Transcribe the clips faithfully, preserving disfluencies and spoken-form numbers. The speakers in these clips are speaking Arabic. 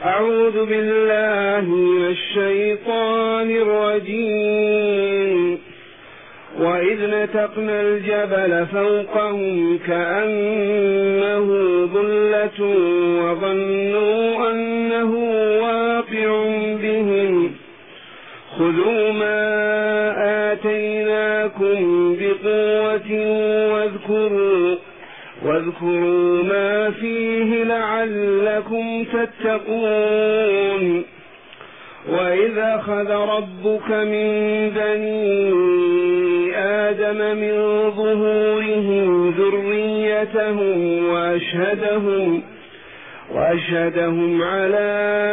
أعوذ بالله من الشيطان الرجيم. وإذ نتقنا الجبل فوقهم كأنه ظلة وظنوا أنه واقع بهم خذوا ما آتيناكم بقوة واذكروا واذكروا ما فيه لعلكم تتقون. وإذ أخذ ربك من بني آدم من ظهورهم ذريتهم وأشهدهم, وأشهدهم على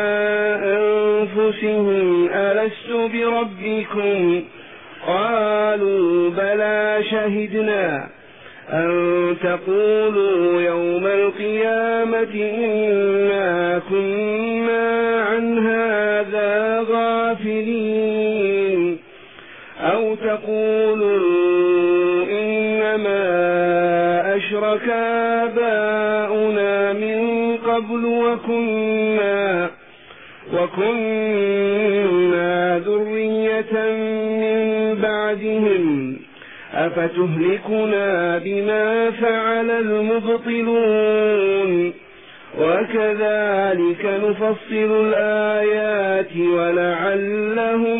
أنفسهم ألست بربكم قالوا بلى شهدنا أن تقولوا يوم القيامة إنا كنا عن هذا غافلين أو تقولوا إنما أشرك آباؤنا من قبل وكنا, وكنا ذرية من بعدهم أفتهلكنا بما فعل المبطلون وكذلك نفصل الآيات ولعلهم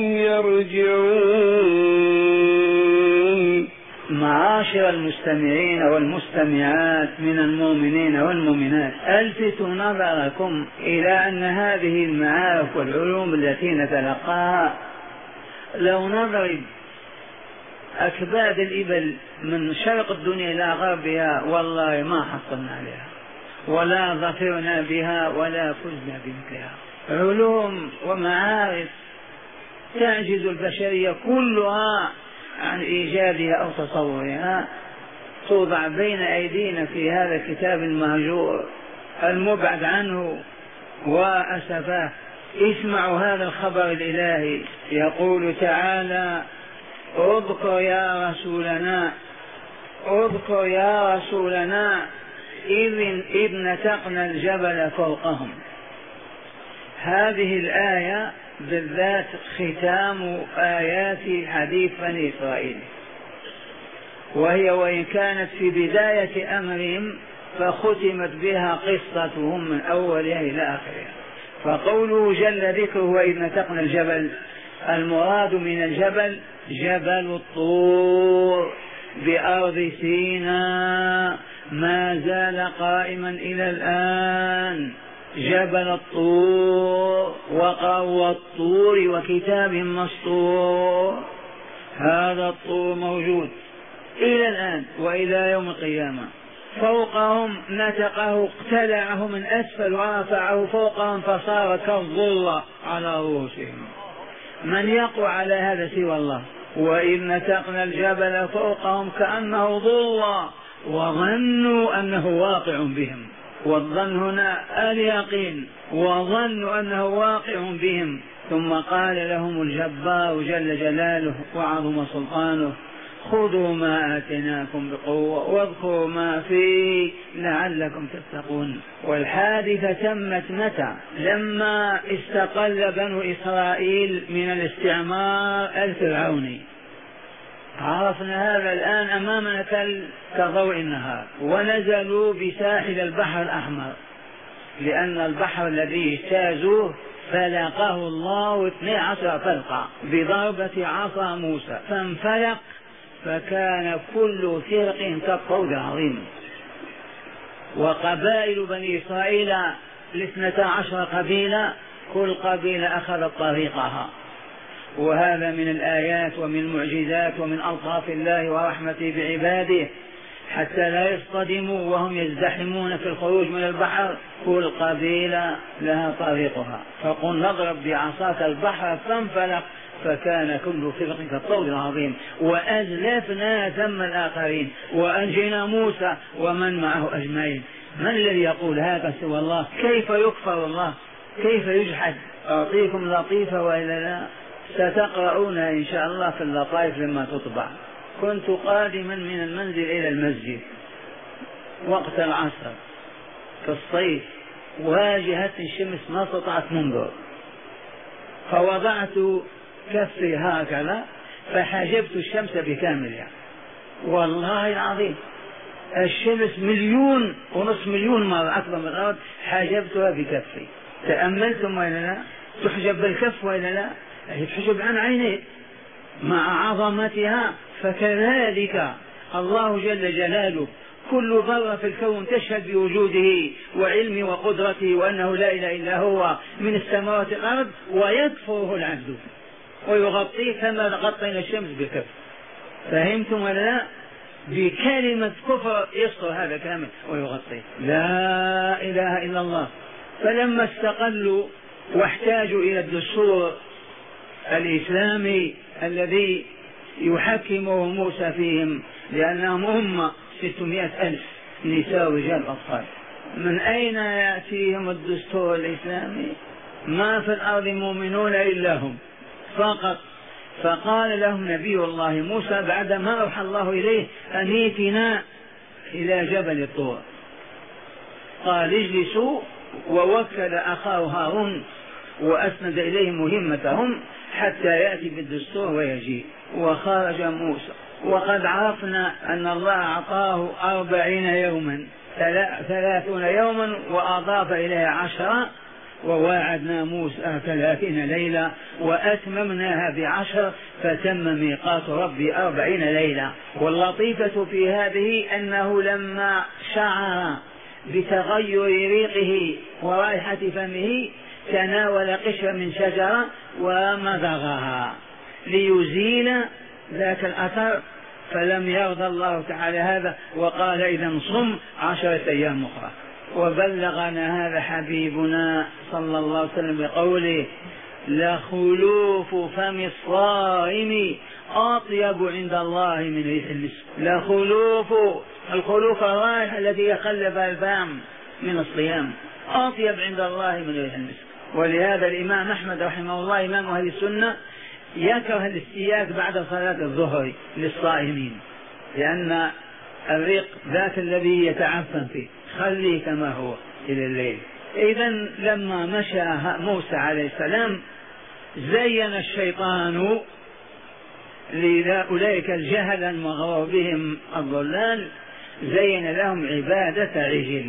يرجعون. معاشر المستمعين والمستمعات من المؤمنين والمؤمنات، ألفتوا نظركم إلى أن هذه المعارف والعلوم التي نتلقاها لو نضرب أكباد الإبل من شرق الدنيا إلى غربها والله ما حصلنا عليها ولا ظفرنا بها ولا فزنا بمثلها. علوم ومعارف تعجز البشرية كلها عن إيجادها أو تصورها، توضع بين أيدينا في هذا الكتاب المهجور المبعد عنه وأسفاه. اسمعوا هذا الخبر الإلهي، يقول تعالى: اذكر يا رسولنا اذكر يا رسولنا إذ, إذ نتقنا الجبل فوقهم. هذه الآية بالذات ختام آيات حديث بني إسرائيل، وهي وإن كانت في بداية أمرهم فختمت بها قصتهم من أولها إلى آخرها. فقوله جل ذكره وإذ نتقنا الجبل، المراد من الجبل جبل الطور بأرض سيناء ما زال قائما إلى الآن، جبل الطور وقوى الطور وكتاب مسطور. هذا الطور موجود إلى الآن وإلى يوم القيامة. فوقهم نتقه اقتلعه من أسفل ورفعه فوقهم فصار كالظل على رؤوسهم. من يقوى على هذا سوى الله؟ وإذ نتقنا الجبل فوقهم كأنه ظل وظنوا أنه واقع بهم. والظن هنا اليقين، وظنوا أنه واقع بهم. ثم قال لهم الجبار جل جلاله وعظم سلطانه: خذوا ما آتيناكم بقوة واذكروا ما فيه لعلكم تتقون. والحادثة تمت متى؟ لما استقل بنو إسرائيل من الاستعمار الفرعوني. عرفنا هذا الآن أمامنا كضوء النهار. ونزلوا بساحل البحر الأحمر، لأن البحر الذي اجتازوه فلقه الله اثني عشر فلقة بضربة عصا موسى فانفلق، فكان كل فرق كالطود العظيم. وقبائل بني إسرائيل الاثنتا عشر قبيلة، كل قبيلة أخذت طريقها. وهذا من الآيات ومن المعجزات ومن ألطاف الله ورحمته بعباده، حتى لا يصطدموا وهم يزدحمون في الخروج من البحر. كل قبيلة لها طريقها، فقل نضرب بعصاك البحر فانفلق، فكان كل فرق كالطود العظيم. وأزلفنا ثم الآخرين وأنجينا موسى ومن معه أجمعين. من الذي يقول هذا سوى الله؟ كيف يكفر الله؟ كيف يجحد؟ أعطيكم لطيفة وإلا لا؟ ستقرؤونها إن شاء الله في اللطائف لما تطبع. كنت قادما من المنزل إلى المسجد وقت العصر في الصيف، واجهة الشمس ما استطعت منظر، فوضعت كفي هكذا فحجبت الشمس بكاملها. والله العظيم الشمس مليون ونصف مليون مرة أكبر من الأرض حجبتها بكفي. تأملتم وإلا لا؟ تحجب بالكف وإلا لا؟ هي تحجب عن عينيك مع عظمتها. فكذلك الله جل جلاله كل ذرة في الكون تشهد بوجوده وعلمه وقدرته وأنه لا إله إلا هو من السماوات والأرض، ويكفره العبد ويغطيه كما غطينا الشمس بكف. فهمتم ولا لا؟ بكلمة كفر يسطر هذا كامل ويغطيه. لا إله إلا الله. فلما استقلوا واحتاجوا إلى الدستور الإسلامي الذي يحكمه موسى فيهم، لأنهم هم ستمائة ألف نساء ورجال أطفال، من أين يأتيهم الدستور الإسلامي؟ ما في الأرض مؤمنون إلا هم فقط. فقال لهم نبي الله موسى بعدما أوحى الله إليه أن ائتنا إلى جبل الطور، قال اجلسوا، ووكل أخاه هارون وأسند إليه مهمتهم حتى يأتي بالدستور ويجيء. وخرج موسى وقد عرفنا أن الله أعطاه أربعين يوما ثلاثون يوما وأضاف إليه عشرة، وواعدنا موسى ثلاثين ليلة وأتممناها بعشر فتم ميقات ربي أربعين ليلة. واللطيفة في هذه أنه لما شعر بتغير ريقه ورائحة فمه تناول قشرا من شجرة ومضغها ليزيل ذاك الأثر، فلم يرضى الله تعالى هذا وقال إذا صم عشرة أيام أخرى. وبلغنا هذا حبيبنا صلى الله عليه وسلم بقوله لخلوف فم الصائم أطيب عند الله من ريح المسك. لخلوف، الخلوف الرائحة التي يخلف الفم من الصيام، أطيب عند الله من ريح المسك. ولهذا الإمام أحمد رحمه الله إمام أهل السنة يكره الاستياك بعد صلاة الظهر للصائمين، لأن الريق ذاك الذي يتعفن فيه، خليه كما هو إلى الليل. إذا لما مشى موسى عليه السلام زين الشيطان لأولئك الجهل المغرور بهم الضلال، زين لهم عبادة عجل.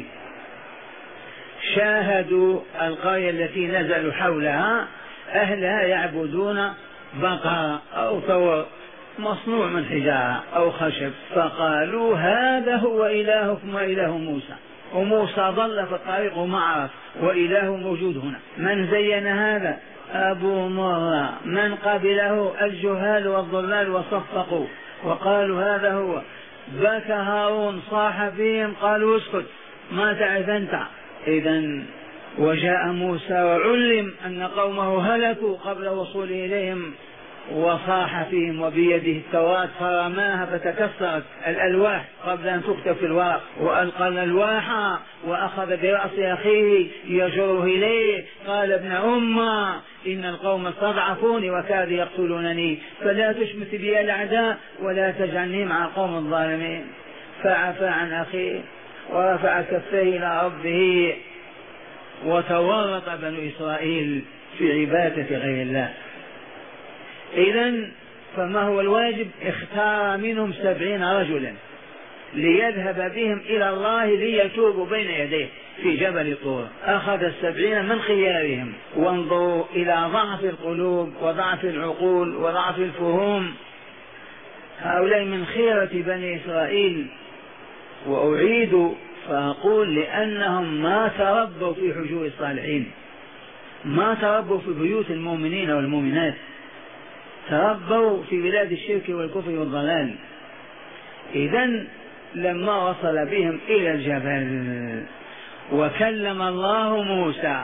شاهدوا القرية التي نزلوا حولها أهلها يعبدون بقرة أو ثور مصنوع من حجارة أو خشب، فقالوا هذا هو إلهكم وإله موسى. وموسى ضل في الطريق وما عرف، وإله موجود هنا. من زين هذا؟ أبو مرة. من قبله؟ الجهال والضلال، وصفقوا وقالوا هذا هو. بكى هارون صاح فيهم قالوا اسكت ما تعرف أنت. إذن وجاء موسى وعلم أن قومه هلكوا قبل وصوله إليهم، وصاح فيهم وبيده التوراة فرماها فتكسرت الألواح قبل أن تكتب في الورق، وألقى الألواح وأخذ برأس أخيه يجره إليه قال ابن أمة إن القوم استضعفوني وكادوا يقتلونني فلا تشمت بي الأعداء ولا تجعلني مع القوم الظالمين. فعفى عن أخيه ورفع كفيه إلى ربه، وتورط بنو إسرائيل في عبادة غير الله. إذن فما هو الواجب؟ اختار منهم سبعين رجلا ليذهب بهم إلى الله ليتوبوا بين يديه في جبل طور. أخذ السبعين من خيارهم. وانظروا إلى ضعف القلوب وضعف العقول وضعف الفهوم، هؤلاء من خيرة بني إسرائيل. وأعيد فأقول لأنهم ما تربوا في حجور الصالحين، ما تربوا في بيوت المؤمنين والمؤمنات، تربوا في بلاد الشرك والكفر والضلال. إذن لما وصل بهم إلى الجبل وكلم الله موسى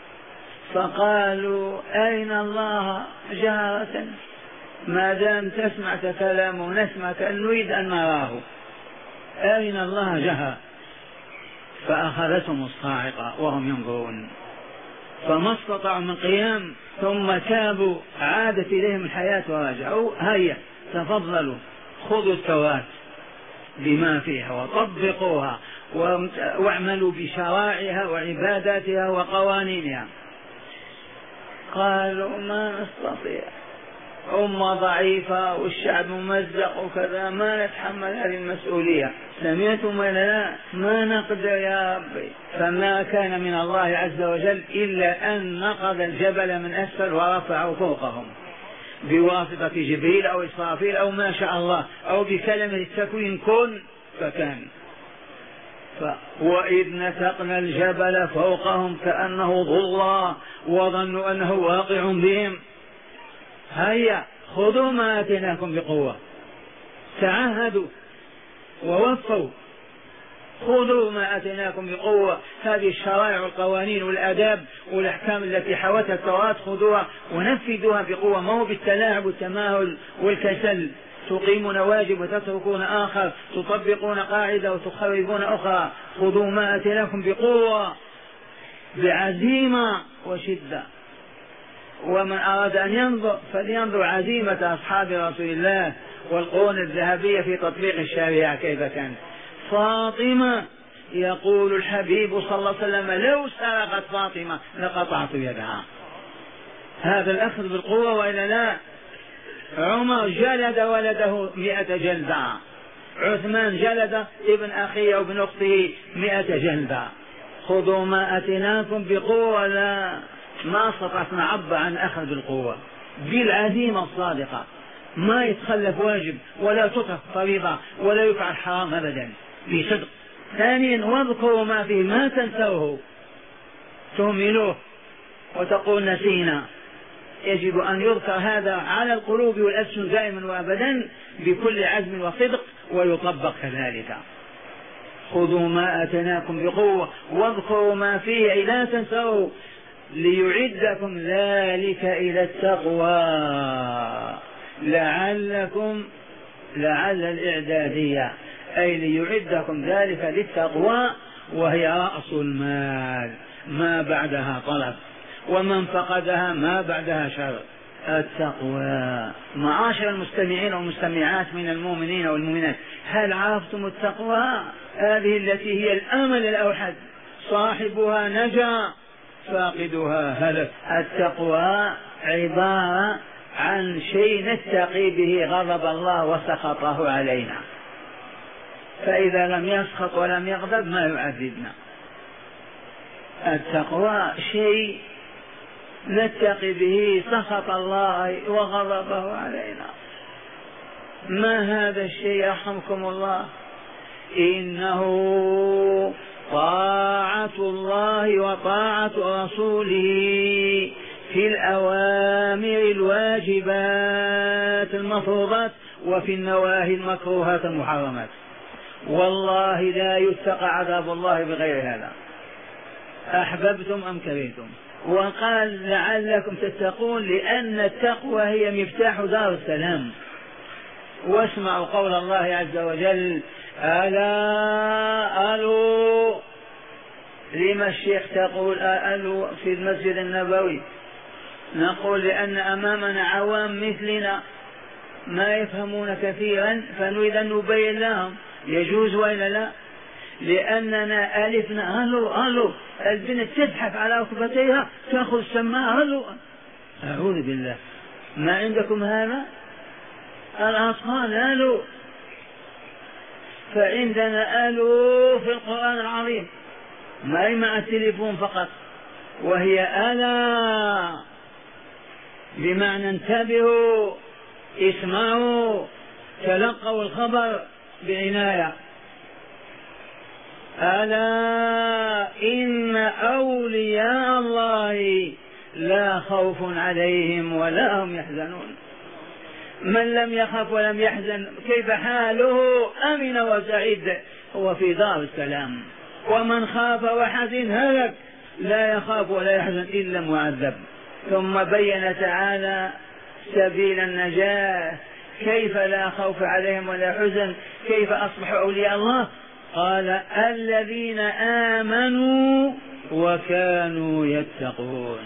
فقالوا أين الله جهرة؟ ما دام تسمع كلام ونسمع نريد أن نراه، أين الله جهر؟ فأخذتهم الصاعقة وهم ينظرون فما استطاعوا من قيام، ثم تابوا عادت إليهم الحياة ورجعوا. هيا تفضلوا خذوا التوراة بما فيها وطبقوها واعملوا بشرائعها وعباداتها وقوانينها. قالوا ما نستطيع، أمة ضعيفة والشعب ممزق وكذا، ما نتحمل هذه المسؤولية. سمعتم ولا لا؟ ما نقدر يا ربي. فما كان من الله عز وجل إلا أن نقض الجبل من أسفل ورفعه فوقهم بواسطة جبريل أو إسرافيل أو ما شاء الله، أو بكلمة التكوين كن فكان. ف... وإذ نتقنا الجبل فوقهم كأنه ظلة وظنوا أنه واقع بهم. هيا خذوا ما آتيناكم بقوة، تعهدوا ووفوا، خذوا ما آتيناكم بقوة. هذه الشرائع والقوانين والآداب والأحكام التي حوتها التوراة خذوها ونفذوها بقوة، ما هو بالتلاعب والتماهل والكسل. تقيمون واجب وتتركون آخر، تطبقون قاعدة وتخربون أخرى. خذوا ما آتيناكم بقوة بعزيمة وشدة. ومن أراد أن ينظر فلينظر عزيمة أصحاب رسول الله والقرون الذهبية في تطبيق الشريعة كيف كانت. فاطمة يقول الحبيب صلى الله عليه وسلم لو سرقت فاطمة لقطعت يدها. هذا الأخذ بالقوة وإلا لا؟ عمر جلد ولده مئة جلدة، عثمان جلد ابن أخيه وابن أخته مئة جلدة. خذوا ما أتيناكم بقوة. لا، ما استطعت نعبر عن أخذ بالقوة بالعزيمة الصادقة، ما يتخلف واجب ولا تترك فريضة ولا يفعل حرام أبدا بصدق. ثانيا واذكروا ما فيه، ما تنسوه تهملوه وتقول نسينا. يجب أن يذكر هذا على القلوب والألسن دائما وأبدا بكل عزم وصدق ويطبق كذلك. خذوا ما آتيناكم بقوة واذكروا ما فيه أي لا تنسوه ليعدكم ذلك إلى التقوى لعلكم لعل الإعدادية أي ليعدكم ذلك للتقوى، وهي رأس المال، ما بعدها طلب، ومن فقدها ما بعدها شر. التقوى. معاشر المستمعين والمستمعات من المؤمنين والمؤمنات، هل عرفتم التقوى؟ هذه التي هي الأمل الأوحد، صاحبها نجا فاقدها هلك. التقوى عبارة عن شيء نتقي به غضب الله وسخطه علينا، فإذا لم يسخط ولم يغضب ما يعذبنا. التقوى شيء نتقي به سخط الله وغضبه علينا. ما هذا الشيء يرحمكم الله؟ إنه طاعة الله وطاعة رسوله في الأوامر الواجبات المفروضات وفي النواهي المكروهات المحرمات. والله لا يتقى عذاب الله بغير هذا، أحببتم أم كرهتم. وقال لعلكم تتقون، لأن التقوى هي مفتاح دار السلام. واسمعوا قول الله عز وجل: ألا ألو. لما الشيخ تقول ألو في المسجد النبوي؟ نقول لأن أمامنا عوام مثلنا ما يفهمون كثيرا، فنريد أن نبين لهم يجوز وإلا لا. لأننا ألفنا ألو ألو، البنت تزحف على ركبتيها تأخذ السماعة ألو. أعوذ بالله، ما عندكم هذا؟ الأطفال ألو، فعندنا ألو في القرآن العظيم، ما هي مع التليفون فقط، وهي ألا بمعنى انتبهوا، اسمعوا، تلقوا الخبر بعناية. ألا إن أولياء الله لا خوف عليهم ولا هم يحزنون. من لم يخف ولم يحزن كيف حاله؟ أمن وسعيد، هو في دار السلام. ومن خاف وحزن هلك، لا يخاف ولا يحزن إلا معذب. ثم بين تعالى سبيل النجاة، كيف لا خوف عليهم ولا حزن، كيف أصبحوا أولياء الله. قال: الذين آمنوا وكانوا يتقون.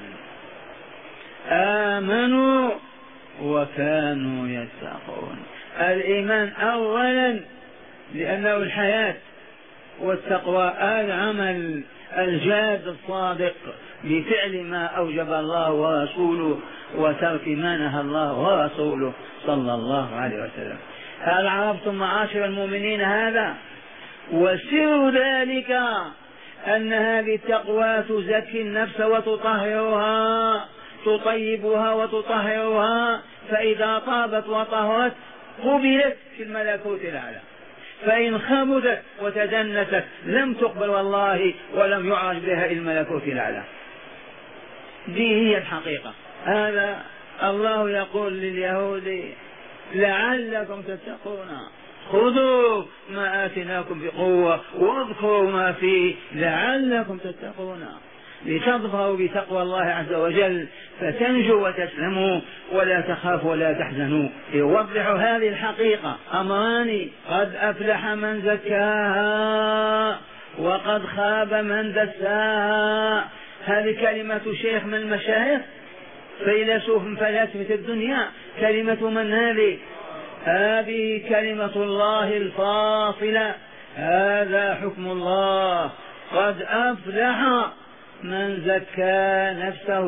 آمنوا وكانوا يتقون. الإيمان أولا لأنه الحياة، والتقوى العمل الجاد الصادق بفعل ما أوجب الله ورسوله وترك ما نهى الله ورسوله صلى الله عليه وسلم. هل عرفتم معاشر المؤمنين هذا؟ وسر ذلك أن هذه التقوى تزكي النفس وتطهرها، تطيبها وتطهرها، فإذا طابت وطهرت قبلت في الملكوت الأعلى، فإن خبثت وتدنست لم تقبل والله ولم يعرج بها إلى الملكوت الأعلى. دي هي الحقيقة. هذا الله يقول لليهود لعلكم تتقون خذوا ما آتناكم بقوة واذكروا ما فيه لعلكم تتقون، لتظفروا بتقوى الله عز وجل فتنجوا وتسلموا ولا تخافوا ولا تحزنوا. يوضح هذه الحقيقة أمران: قد أفلح من زكاها وقد خاب من دساها. هذه كلمة شيخ من المشايخ، فيلسوف من فلاسفة الدنيا. كلمة من هذه؟ هذه كلمة الله الفاصلة. هذا حكم الله: قد أفلح من زكى نفسه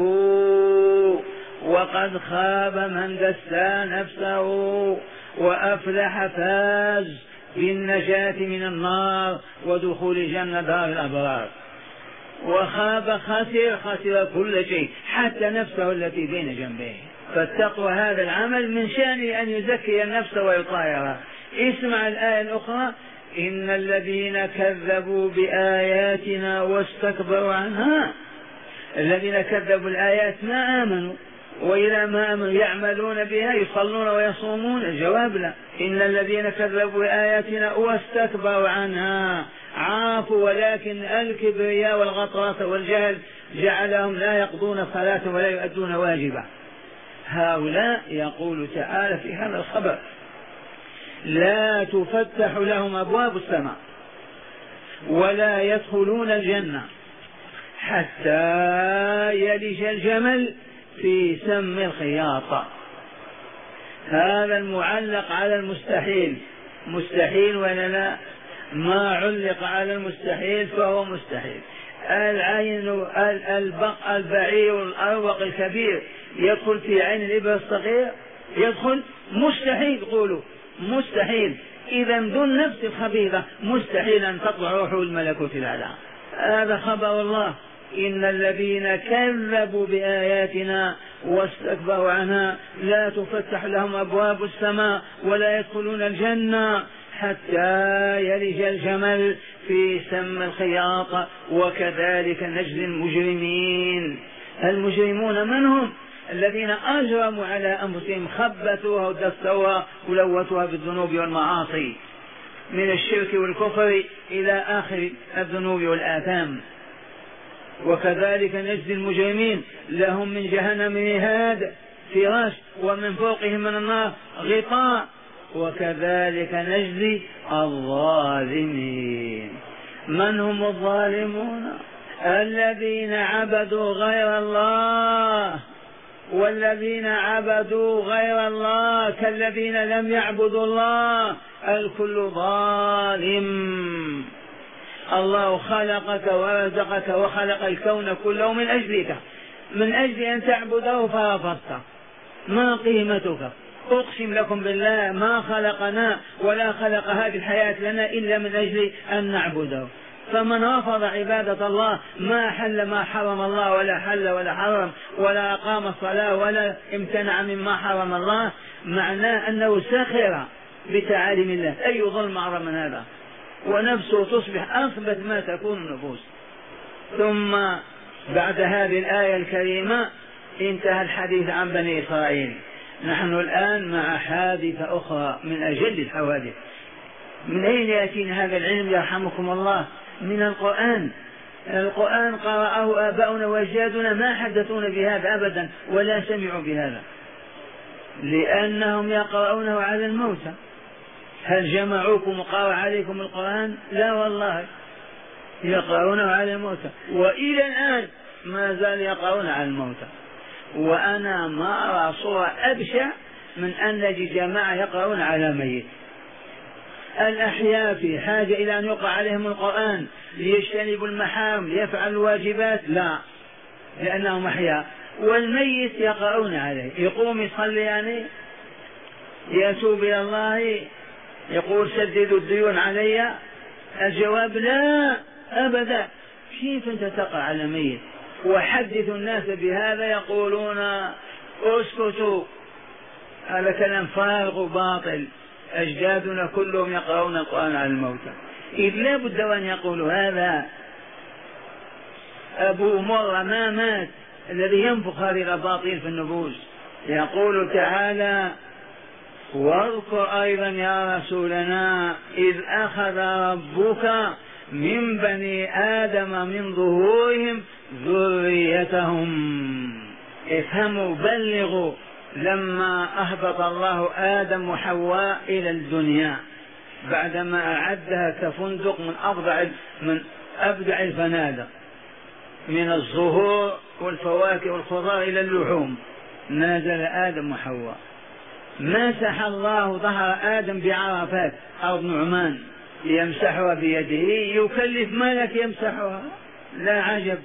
وقد خاب من دسى نفسه، وأفلح فاز بالنجاة من النار ودخول جنة دار الأبرار، وخاب خسر خسر كل شيء حتى نفسه التي بين جنبيه. فالتقوى هذا العمل من شأنه أن يزكي النفس ويطهرها. اسمع الآية الأخرى: إن الذين كذبوا بآياتنا واستكبروا عنها. الذين كذبوا الآيات ما آمنوا، وإذا ما آمنوا يعملون بها، يصلون ويصومون. الجواب لا. إن الذين كذبوا بآياتنا واستكبروا عنها عافوا، ولكن الكبرياء والغطرسة والجهل جعلهم لا يقضون الصلاة ولا يؤدون واجبا. هؤلاء يقول تعالى في هذا الخبر: لا تفتح لهم أبواب السماء ولا يدخلون الجنة حتى يلج الجمل في سم الخياط. هذا المعلق على المستحيل. مستحيل ولا لا؟ ما علق على المستحيل فهو مستحيل. العين البق البعير الأروق الكبير يدخل في عين الإبر الصغير؟ يدخل؟ مستحيل. قولوا مستحيل. إذا ذو النفس الخبيثة مستحيل أن تطلع روحه الملكوت الأعلى. هذا خبر الله: إن الذين كذبوا بآياتنا واستكبروا عنها لا تفتح لهم أبواب السماء ولا يدخلون الجنة حتى يلج الجمل في سم الخياط وكذلك نجزي المجرمين. المجرمون من هم؟ الذين أجرموا على أنفسهم، خبثوها ودسوها ولوثوها بالذنوب والمعاصي من الشرك والكفر إلى آخر الذنوب والآثام. وكذلك نجزي المجرمين: لهم من جهنم مهاد فراش ومن فوقهم من النار غطاء وكذلك نجزي الظالمين. من هم الظالمون؟ الذين عبدوا غير الله، والذين عبدوا غير الله كالذين لم يعبدوا الله، الكل ظالم. الله خلقك ورزقك وخلق الكون كله من أجلك، من أجل أن تعبده فرفضت. ما قيمتك؟ أقسم لكم بالله ما خلقنا ولا خلق هذه الحياة لنا إلا من أجل أن نعبده. فمن رفض عبادة الله ما حل ما حرم الله ولا حل ولا حرم ولا أقام الصلاة ولا امتنع مما حرم الله، معناه أنه سخر بتعاليم الله. أي ظلم أعظم من هذا؟ ونفسه تصبح أثبت ما تكون النفوس. ثم بعد هذه الآية الكريمة انتهى الحديث عن بني إسرائيل. نحن الآن مع حادثة أخرى من أجل الحوادث. من أين يأتينا هذا العلم يرحمكم الله؟ من القرآن. القرآن قرأه آباؤنا وأجدادنا ما حدثون بهذا أبدا ولا سمعوا بهذا، لأنهم يقرؤونه على الموتى. هل جمعوكم وقرأ عليكم القرآن؟ لا والله، يقرؤونه على الموتى، وإلى الآن ما زال يقرؤون على الموتى. وأنا ما أرى صورة أبشع من أن نجد جماعة يقرؤون على ميت. الأحياء في حاجة إلى أن يقرأ عليهم القرآن ليجتنبوا المحارم ليفعلوا الواجبات؟ لا، لأنهم أحياء. والميت يقرؤون عليه، يقوم يصلي يعني يتوب إلى الله يقول سددوا الديون علي؟ الجواب لا أبدا. كيف أنت تقرأ على ميت؟ وحدث الناس بهذا يقولون اسكتوا، هذا كلام فارغ وباطل، أجدادنا كلهم يقرؤون القرآن على الموتى، إذ لا بد أن يقولوا هذا. أبو مرة ما مات الذي ينفخ هذه الأباطيل في النفوس. يقول تعالى واذكر أيضا يا رسولنا إذ أخذ ربك من بني آدم من ظهورهم ذريتهم. افهموا بلغوا، لما أهبط الله آدم وحواء إلى الدنيا بعدما أعدها كفندق من أبدع من أبدع الفنادق، من الزهور والفواكه والخضار إلى اللحوم، نازل آدم وحواء. مسح الله ظهر آدم بعرفات أو نعمان يمسحها بيده، يكلف ملك يمسحها؟ لا عجب.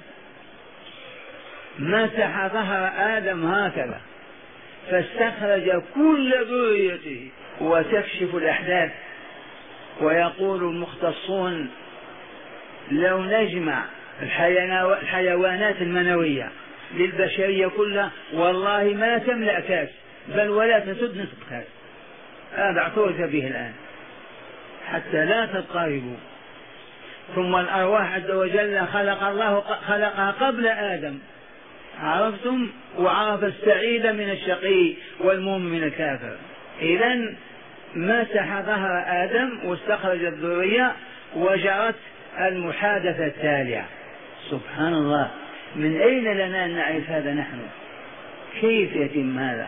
مسح ظهر آدم هكذا فاستخرج كل ذريته وتكشف الأحداث. ويقول المختصون لو نجمع الحيوانات المنوية للبشرية كلها والله ما تملأ كاس، بل ولا تسد نصف كاس. هذا اعترف به الآن حتى لا تضطربوا. ثم الأرواح عز وجل خلق الله خلقها قبل آدم، عرفتم؟ وعرف السعيد من الشقي والمؤمن من الكافر. إذن مسح ظهر آدم واستخرج الذرية وجرت المحادثة التالية. سبحان الله، من أين لنا أن نعرف هذا نحن؟ كيف يتم هذا؟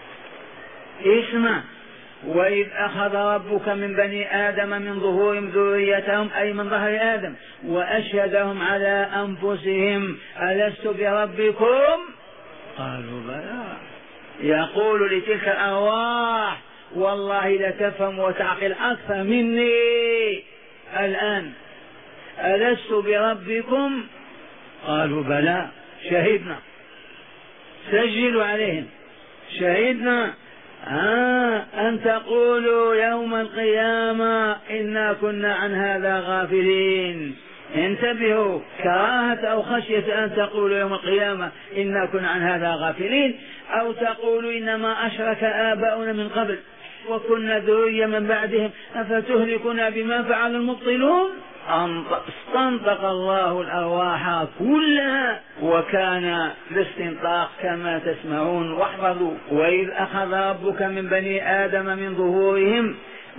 اسمع، وإذ أخذ ربك من بني آدم من ظهورهم ذريتهم أي من ظهر آدم وأشهدهم على أنفسهم ألست بربكم؟ قالوا بلى. يقول لتلك الأرواح والله لتفهم وتعقل أكثر مني الآن، ألست بربكم؟ قالوا بلى شهدنا. سجلوا عليهم شهدنا آه أن تقولوا يوم القيامة إنا كنا عن هذا غافلين. انتبهوا، كراهة أو خشية أن تقولوا يوم القيامة إنا كنا عن هذا غافلين، أو تقولوا إنما أشرك آباؤنا من قبل وكنا ذرية من بعدهم أفتهلكنا بما فعل المبطلون. استنطق الله الأرواح كلها وكان الاستنطاق كما تسمعون. واحفظوا، وإذ أخذ ربك من بني آدم من ظهورهم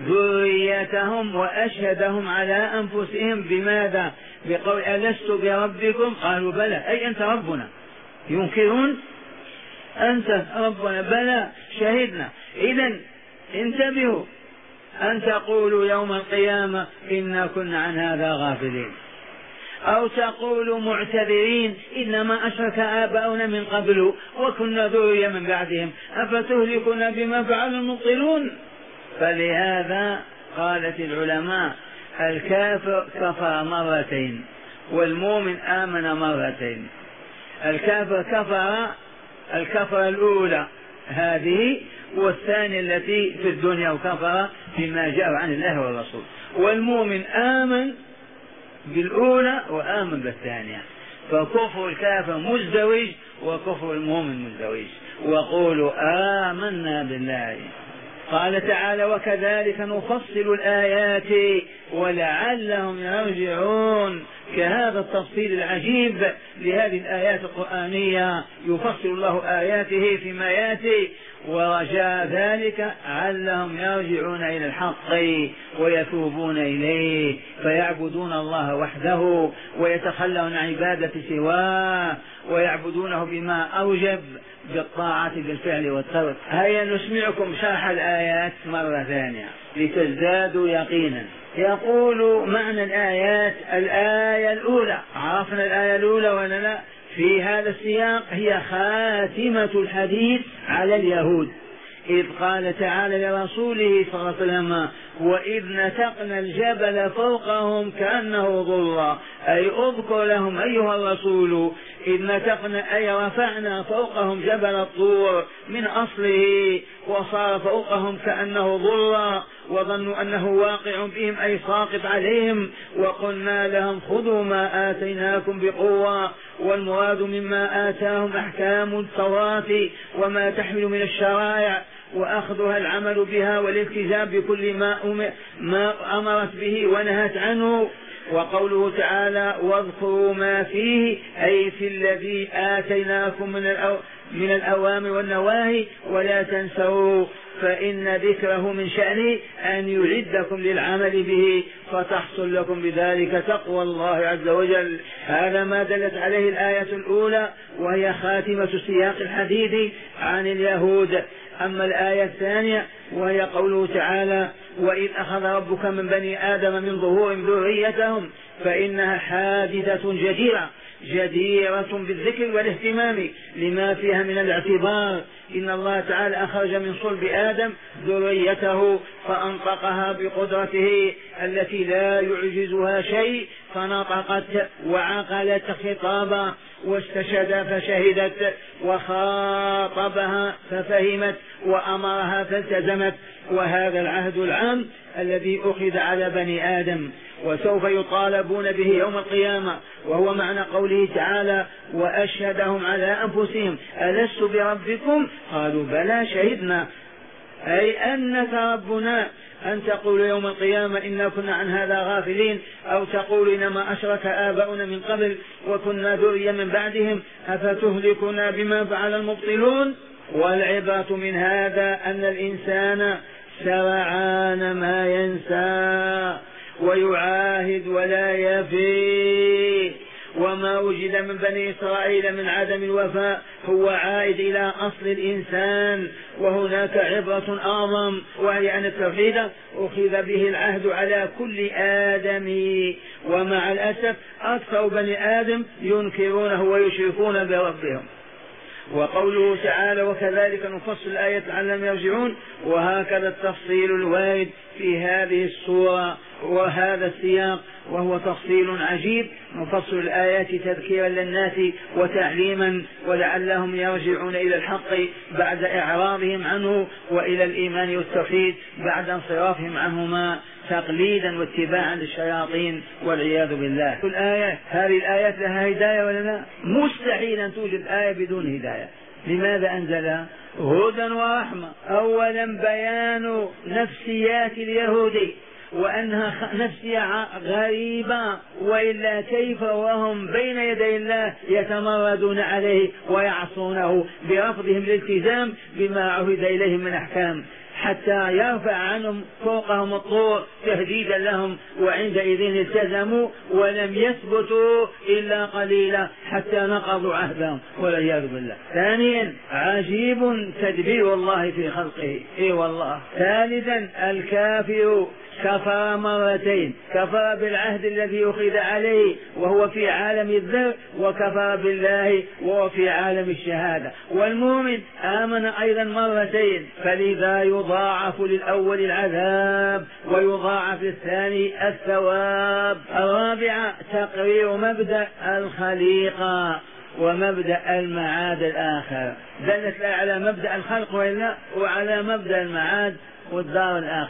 ذريتهم وأشهدهم على أنفسهم بماذا؟ بقول ألست بربكم؟ قالوا بلى، أي أنت ربنا. ينكرون أنت ربنا؟ بلى شهدنا. إذن انتبهوا، أن تقولوا يوم القيامة إنا كنا عن هذا غافلين، أو تقولوا معتذرين إنما أشرك آباؤنا من قبل وكنا ذرية من بعدهم أفتهلكنا بما فعل المبطلون. فلهذا قالت العلماء الكافر كفر مرتين والمؤمن آمن مرتين. الكافر كفر الكفر الأولى هذه، والثانية التي في الدنيا وكفر بما جاء عن الله والرسول. والمؤمن آمن بالأولى وآمن بالثانية، فكفر الكافر مزدوج وكفر المؤمن مزدوج. وقولوا آمنا بالله. قال تعالى وكذلك نفصل الآيات ولعلهم يرجعون. كهذا التفصيل العجيب لهذه الآيات القرآنية يفصل الله آياته فيما يأتي، ورجاء ذلك علهم يرجعون إلى الحق ويتوبون إليه فيعبدون الله وحده ويتخلون عن عبادة سواه ويعبدونه بما أوجب بالطاعة بالفعل والترك. هيا نسمعكم شرح الآيات مرة ثانية لتزدادوا يقينا. يقول معنى الآيات: الآية الأولى، عرفنا الآية الأولى ولا لا؟ في هذا السياق هي خاتمة الحديث على اليهود. إذ قال تعالى لرسوله صلى الله عليه وسلم وإذ نتقنا الجبل فوقهم كأنه ظلة، أي اذكر لهم أيها الرسول إذ نتقنا أي رفعنا فوقهم جبل الطور من أصله وصار فوقهم كأنه ظلة وظنوا أنه واقع بهم أي ساقط عليهم، وقلنا لهم خذوا ما آتيناكم بقوة، والمراد مما آتاهم أحكام التوراة وما تحمل من الشرائع وأخذها العمل بها والالتزام بكل ما, ما أمرت به ونهت عنه. وقوله تعالى واذكروا ما فيه أي في الذي آتيناكم من الأو من الأوامر والنواهي ولا تنسوا، فإن ذكره من شأنه أن يعدكم للعمل به فتحصل لكم بذلك تقوى الله عز وجل. هذا ما دلت عليه الآية الأولى وهي خاتمة سياق الحديث عن اليهود. أما الآية الثانية وهي قوله تعالى وإذ أخذ ربك من بني آدم من ظهورهم ذريتهم، فإنها حادثة جديرة جديرة بالذكر والاهتمام لما فيها من الاعتبار. إن الله تعالى أخرج من صلب آدم ذريته فأنطقها بقدرته التي لا يعجزها شيء، فنطقت وعقلت خطابا واستشهد فشهدت وخاطبها ففهمت وأمرها فالتزمت. وهذا العهد العام الذي أخذ على بني آدم وسوف يطالبون به يوم القيامة، وهو معنى قوله تعالى وأشهدهم على أنفسهم ألست بربكم قالوا بلى شهدنا، أي أنك ربنا، أن تقول يوم القيامة إنا كنا عن هذا غافلين، أو تقول إنما أشرك آباؤنا من قبل وكنا ذريا من بعدهم أفتهلكنا بما فعل المبطلون. والعبرة من هذا أن الإنسان سرعان ما ينسى ويعاهد ولا يفي، وما وجد من بني إسرائيل من عدم الوفاء هو عائد إلى أصل الإنسان. وهناك عبرة أعظم وهي أن التوحيد أخذ به العهد على كل آدمي، ومع الأسف أكثر بني آدم ينكرونه ويشركون بربهم. وقوله تعالى وكذلك نفصل الآية لعلهم يرجعون، وهكذا التفصيل الوارد في هذه السورة وهذا السياق، وهو تفصيل عجيب نفصل الآيات تذكيرا للناس وتعليما ولعلهم يرجعون إلى الحق بعد إعراضهم عنه وإلى الإيمان والتوحيد بعد انصرافهم عنهما تقليدا واتباعا للشياطين والعياذ بالله. الآية هذه الآيات لها هداية ولا لا؟ مستحيل أن توجد آية بدون هداية. لماذا أنزلها؟ هدى ورحمة. أولا بيان نفسيات اليهود وأنها نفسية غريبة، وإلا كيف وهم بين يدي الله يتمردون عليه ويعصونه برفضهم الالتزام بما عهد إليهم من أحكام، حتى يرفع عنهم فوقهم الطور تهديدا لهم، وعندئذ التزموا ولم يثبتوا إلا قليلا حتى نقضوا عهدهم والعياذ بالله. ثانيا عجيب تدبير الله في خلقه، اي والله. ثالثا الكافر كفر مرتين، كفر بالعهد الذي أخذ عليه وهو في عالم الذر، وكفر بالله وهو في عالم الشهادة. والمؤمن آمن أيضا مرتين، فلذا يضاعف للأول العذاب ويضاعف للثاني الثواب. الرابعة تقرير مبدأ الخليقة ومبدأ المعاد الآخر، دلت على مبدأ الخلق وإلا وعلى مبدأ المعاد والدار الآخر.